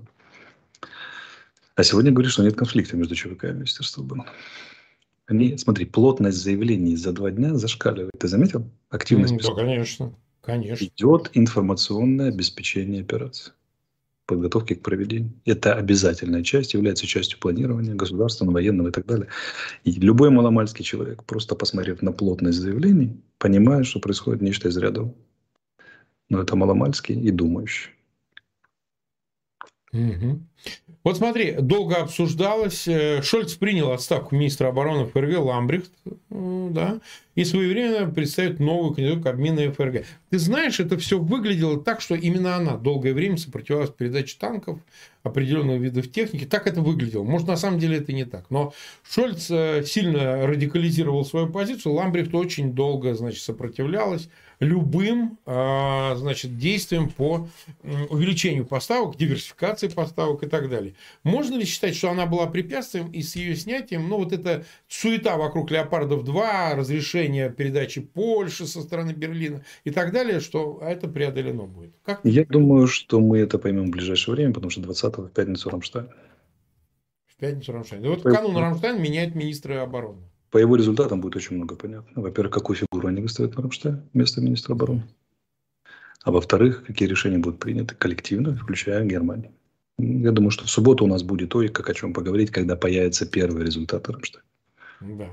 А сегодня говорит, что нет конфликта между ЧВК и Министерством обороны. Они, смотри, плотность заявлений за два дня зашкаливает. Ты заметил? Активность. Да, конечно. Конечно. Идет информационное обеспечение операции. Подготовки к проведению. Это обязательная часть, является частью планирования государственного, военного и так далее. И любой маломальский человек, просто посмотрев на плотность заявлений, понимает, что происходит нечто из ряда. Но это маломальский и думающий. Угу. Вот смотри, долго обсуждалось. Шольц принял отставку министра обороны ФРГ Ламбрехт, да, и своевременно представит новую кандидатуру к Обмина ФРГ. Ты знаешь, это все выглядело так, что именно она долгое время сопротивлялась передаче танков, определенных видов техники. Так это выглядело. Может, на самом деле это не так. Но Шольц сильно радикализировал свою позицию. Ламбрехт очень долго, значит, сопротивлялась любым, значит, действиям по увеличению поставок, диверсификации поставок и так далее. Можно ли считать, что она была препятствием, и с ее снятием, ну, вот эта суета вокруг Леопардов-два, разрешение передачи Польши со стороны Берлина и так далее, что это преодолено будет? Как? Я думаю, что мы это поймем в ближайшее время, потому что двадцатого в пятницу Рамштайн. В пятницу Рамштайн. И вот в канун Рамштайн меняет министра обороны. По его результатам будет очень много понятно. Во-первых, какую фигуру они выставят на Рамштайн вместо министра обороны. А во-вторых, какие решения будут приняты коллективно, включая Германию. Я думаю, что в субботу у нас будет то, как о чем поговорить, когда появятся первые результаты Рамштайна. Да.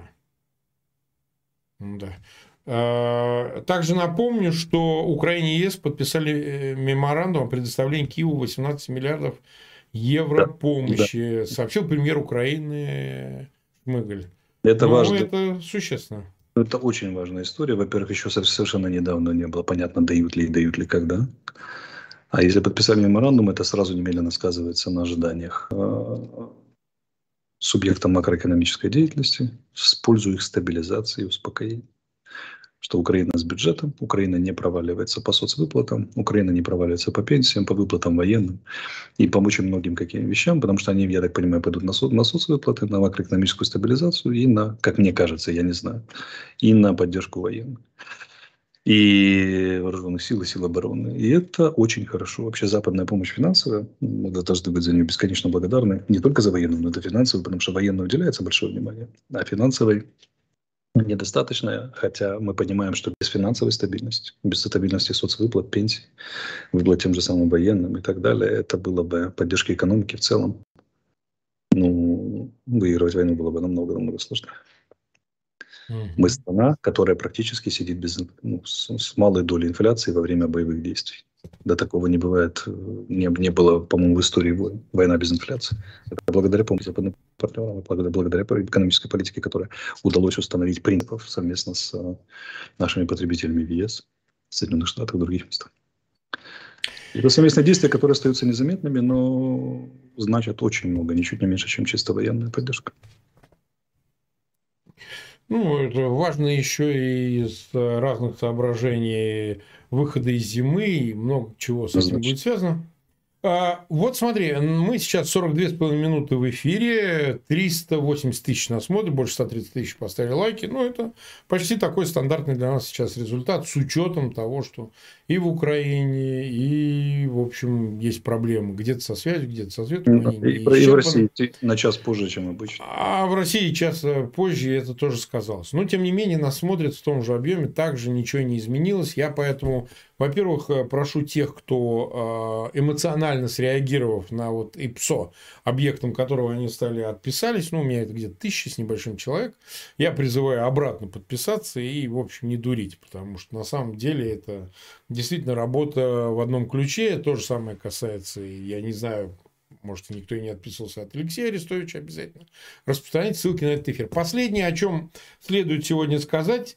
Да. Также напомню, что Украина и ЕС подписали меморандум о предоставлении Киеву восемнадцати миллиардов евро да. помощи, да. сообщил премьер Украины Шмыгаль. Это Но важно. Это существенно. Это очень важная история. Во-первых, еще совершенно недавно не было понятно, дают ли и дают ли когда. А если подписали меморандум, это сразу немедленно сказывается на ожиданиях субъектов макроэкономической деятельности в пользу их стабилизации и успокоения. Что Украина с бюджетом, Украина не проваливается по соцвыплатам, Украина не проваливается по пенсиям, по выплатам военным и по очень многим каким вещам, потому что они, я так понимаю, пойдут на, со, на соцвыплаты, на макроэкономическую стабилизацию и на, как мне кажется, я не знаю, и на поддержку военных. И вооруженных сил, и сил обороны. И это очень хорошо. Вообще западная помощь финансовая, мы должны быть за нее бесконечно благодарны. Не только за военную, но и за финансовую, потому что военной уделяется большое внимание. А финансовой недостаточно, хотя мы понимаем, что без финансовой стабильности, без стабильности соцвыплат, пенсий, выплат тем же самым военным и так далее, это было бы поддержки экономики в целом. Ну, выигрывать войну было бы намного-намного сложнее. Мы страна, которая практически сидит без, ну, с, с малой долей инфляции во время боевых действий. Да такого не бывает, не, не было, по-моему, в истории войн. Война без инфляции. Это благодаря помощи западным партнерам, благодаря, благодаря экономической политике, которая удалось установить принципов совместно с нашими потребителями в ЕС, в Соединенных Штатах и других местах. Это совместные действия, которые остаются незаметными, но значат очень много, ничуть не меньше, чем чисто военная поддержка. Ну, это важно еще и из разных соображений выхода из зимы, и много чего с этим будет связано. А, вот смотри, мы сейчас сорок две с половиной минуты в эфире, триста восемьдесят тысяч нас смотрят, больше ста тридцати тысяч поставили лайки. Ну, это почти такой стандартный для нас сейчас результат, с учетом того, что и в Украине, и, в общем, есть проблемы где-то со связью, где-то со светом. Ну, и, и в России на час позже, чем обычно. А в России час позже это тоже сказалось. Но, тем не менее, нас смотрят в том же объеме, также ничего не изменилось. Я поэтому, во-первых, прошу тех, кто эмоционально среагировав на вот ИПСО, объектом которого они стали, отписались, ну, у меня это где-то тысяча с небольшим человек, я призываю обратно подписаться и, в общем, не дурить, потому что на самом деле это действительно работа в одном ключе. То же самое касается, я не знаю, может, никто и не отписывался от Алексея Арестовича, обязательно распространить ссылки на этот эфир. Последнее, о чем следует сегодня сказать,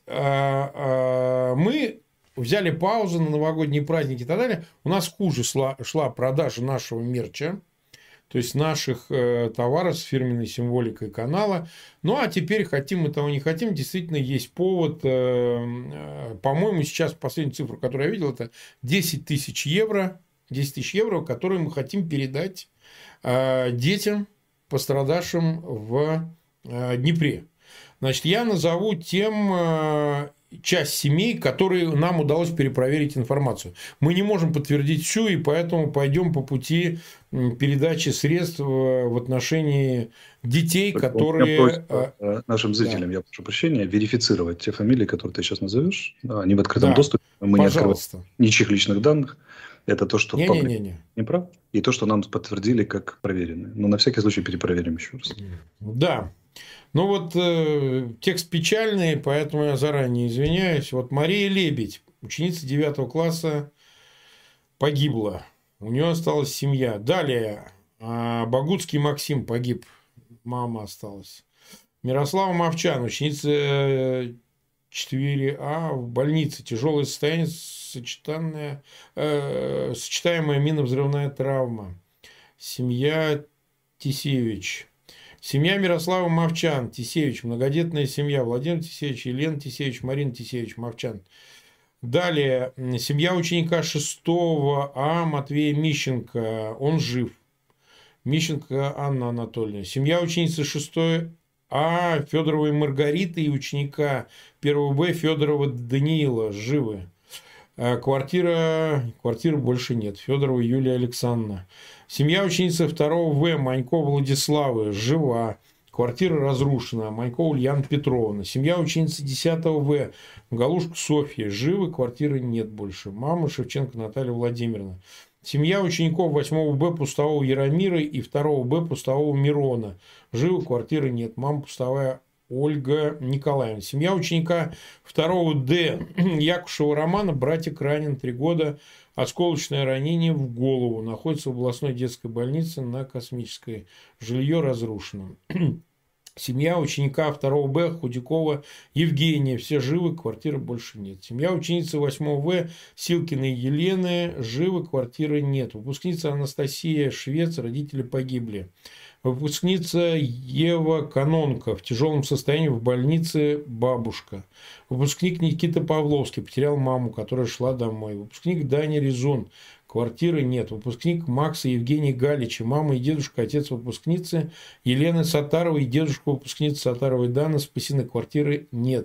мы взяли паузу на новогодние праздники и так далее. У нас хуже шла, шла продажа нашего мерча, то есть наших э, товаров с фирменной символикой канала. Ну, а теперь, хотим мы того не хотим, действительно есть повод. Э, э, по-моему, сейчас последняя цифра, которую я видел, это десять тысяч евро, десять тысяч евро, которые мы хотим передать э, детям, пострадавшим в э, Днепре. Значит, я назову тем... Э, часть семей, которые нам удалось перепроверить информацию. Мы не можем подтвердить всю, и поэтому пойдем по пути передачи средств в отношении детей, так, которые... Просьба нашим зрителям, да. Я прошу прощения, верифицировать те фамилии, которые ты сейчас назовешь. Они в открытом да, доступе. Мы пожалуйста. Не открываем ничьих личных данных. Это то, что не, не, не, не. не прав. И то, что нам подтвердили как проверенное. Но на всякий случай перепроверим еще раз. Да. Ну, вот э, текст печальный, поэтому я заранее извиняюсь. Вот Мария Лебедь, ученица девятого класса, погибла. У нее осталась семья. Далее. А Богутский Максим погиб. Мама осталась. Мирослава Мовчан, ученица четыре А в больнице. Тяжелое состояние, сочетанное, э, сочетаемая минно-взрывная травма. Семья Тисевич. Семья Мирослава Мовчан. Тисевич. Многодетная семья. Владимир Тисевич, Елена Тисевич, Марина Тисевич, Мовчан. Далее. Семья ученика шестого А Матвея Мищенко. Он жив. Мищенко Анна Анатольевна. Семья ученицы шестой А Федоровой Маргариты и ученика первого Б Федорова Даниила живы. Квартира, квартиры больше нет. Федорова Юлия Александровна. Семья ученицы второго В Манько Владиславы жива. Квартира разрушена. Манько Ульяна Петровна. Семья ученицы десятого В Галушка Софья живы. Квартиры нет больше. Мама Шевченко Наталья Владимировна. Семья учеников восьмого Б Пустового Яромира и второго Б Пустового Мирона. Живы, квартиры нет. Мама Пустовая Ольга Николаевна. Семья ученика второго Д Якушева Романа. Братик ранен три года. Осколочное ранение в голову. Находится в областной детской больнице на Космической. Жилье разрушено. Семья ученика второго Б Худякова Евгения. Все живы, квартиры больше нет. Семья ученицы восьмого В Силкиной Елены. Живы, квартиры нет. Выпускница Анастасия Швец. Родители погибли. Выпускница Ева Канонко в тяжелом состоянии в больнице бабушка. Выпускник Никита Павловский потерял маму, которая шла домой. Выпускник Даня Резун. Квартиры нет. Выпускник Макса Евгений Галича. Мама и дедушка, отец выпускницы Елены Сатаровой и дедушка выпускницы Сатаровой Дана спасены. Квартиры нет.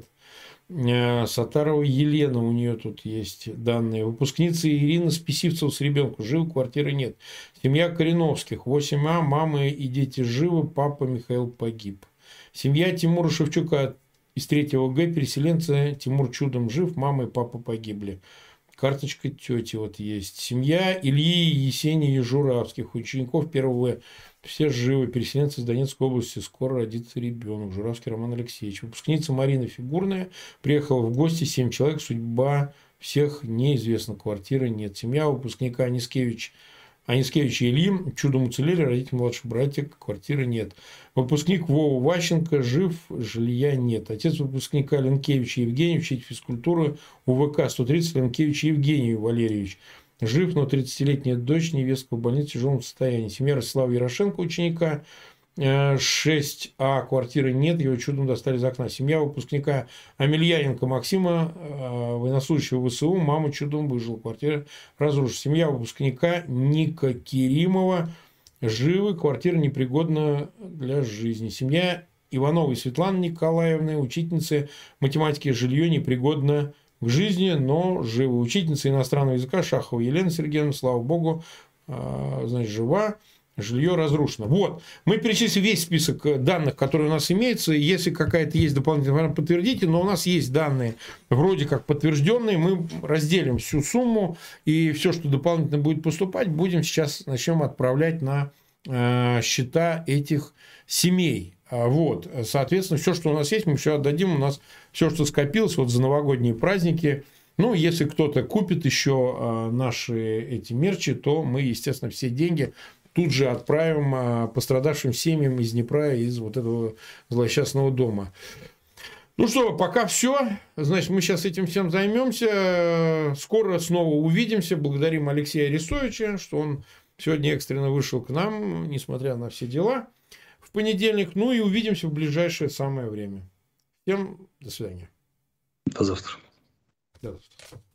Сатарова Елена, у нее тут есть данные. Выпускница Ирина Списивцева с ребенком. Живы, квартиры нет. Семья Кореновских. восемь А. Мама и дети живы. Папа Михаил погиб. Семья Тимура Шевчука из третьего Г. Переселенцы. Тимур чудом жив. Мама и папа погибли. Карточка тети вот есть. Семья Ильи Есения Журавских. Учеников первого В. Все живы. Переселенцы из Донецкой области. Скоро родится ребенок. Журавский Роман Алексеевич. Выпускница Марина Фигурная. Приехала в гости. Семь человек. Судьба всех неизвестна. Квартиры нет. Семья выпускника Анискевич. Анискевич и Ильи. Чудом уцелели. Родители младших братьев. Квартиры нет. Выпускник Вова Ващенко. Жив. Жилья нет. Отец выпускника Ленкевича Евгений. Учитель физкультуры УВК сто тридцать Ленкевич Евгений Валерьевич. Жив, но тридцатилетняя дочь, невестка в больнице в тяжелом состоянии. Семья Ростислава Ярошенко, ученика шесть А, квартиры нет, его чудом достали из окна. Семья выпускника Амельяненко Максима, военнослужащего ВСУ, мама чудом выжила, квартира разрушена. Семья выпускника Ника Керимова, живы, квартира непригодна для жизни. Семья Ивановой Светланы Николаевны, учительницы математики, жилье непригодно к жизни, но живы. Учительница иностранного языка Шахова Елена Сергеевна, слава богу, значит, жива. Жилье разрушено. Вот. Мы перечислили весь список данных, которые у нас имеются. Если какая-то есть дополнительная информация, подтвердите. Но у нас есть данные вроде как подтвержденные. Мы разделим всю сумму. И все, что дополнительно будет поступать, будем сейчас начнем отправлять на э, счета этих семей. Вот. Соответственно, все, что у нас есть, мы все отдадим. У нас все, что скопилось вот за новогодние праздники. Ну, если кто-то купит еще наши эти мерчи, то мы, естественно, все деньги тут же отправим пострадавшим семьям из Днепра, из вот этого злосчастного дома. Ну что, пока все. Значит, мы сейчас этим всем займемся. Скоро снова увидимся. Благодарим Алексея Арестовича, что он сегодня экстренно вышел к нам, несмотря на все дела, в понедельник. Ну и увидимся в ближайшее самое время. Всем до свидания. До завтра. До завтра.